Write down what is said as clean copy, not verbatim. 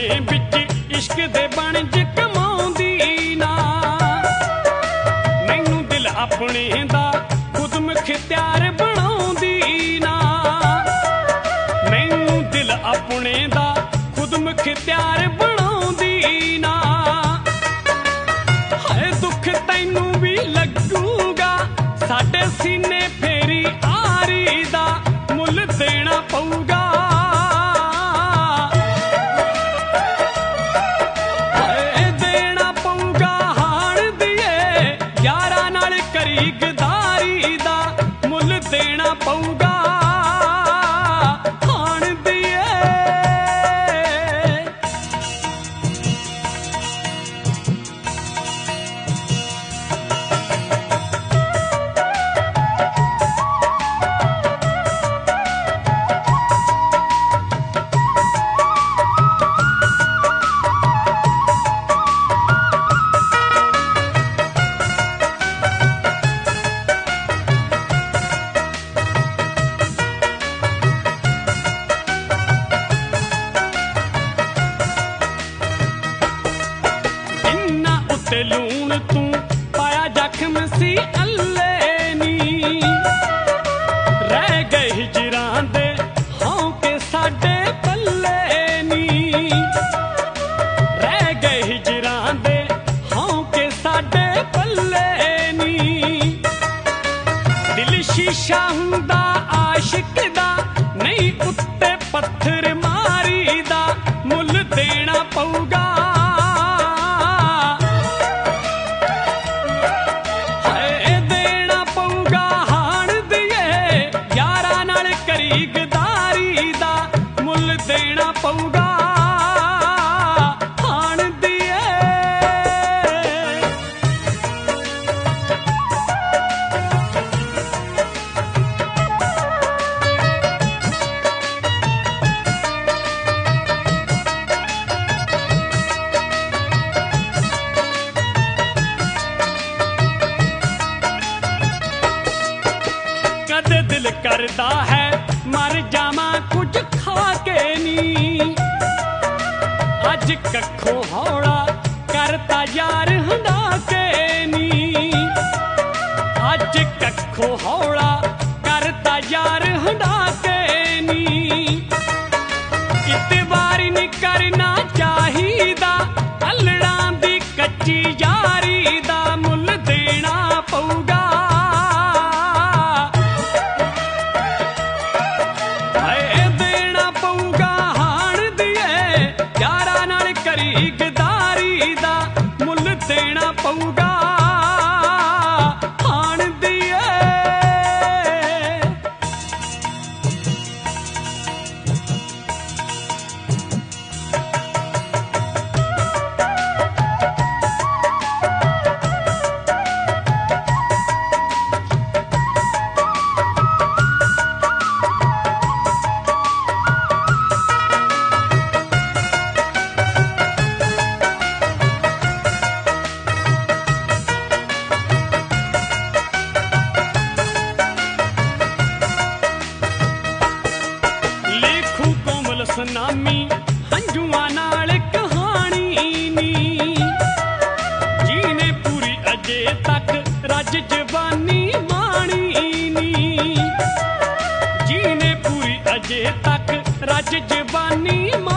अपने बिच इश्क दे बनज कमाउंदी ना मैनू दिल अपने दा खुद मुख्तियार बनाउंदी ना मैनू दिल अपने दा खुद मुख्तियार बनाउंदी ना हाय दुख तैनू भी लगूगा साडे सीने फेरी आरी दा मुल देना पऊगा गदारी दा मुल देना पऊगा खान दिए लूण तू पाया जख्म सी अल्ले नी रह गए हिजरां दे हौंके साडे पल्ले नी रह गए हिजरां दे हौंके साडे पल्ले नी दिल शीशा हुंदा आशिक दा नहीं उत्ते पत्थर मारी दा मुल देना पऊगा गदारी दा मुल देना पऊगा खान दिए कद दिल करदा है मर जावा कुछ खा के नी अज कखो हौला करता यार हंडा के नी अज कखो हौला करता यार हंडा के नी इतबारी नहीं करना चाहिदा अल्लड़ा दी कच्ची यारी दा मुल देना पऊगा गदारी दा मुल देना पऊगा खान दिए सुनामी हंजुआ नाल कहानी नी जीने पूरी अजे तक रज जवानी माणी नी जीने पूरी अजे तक रज जवानी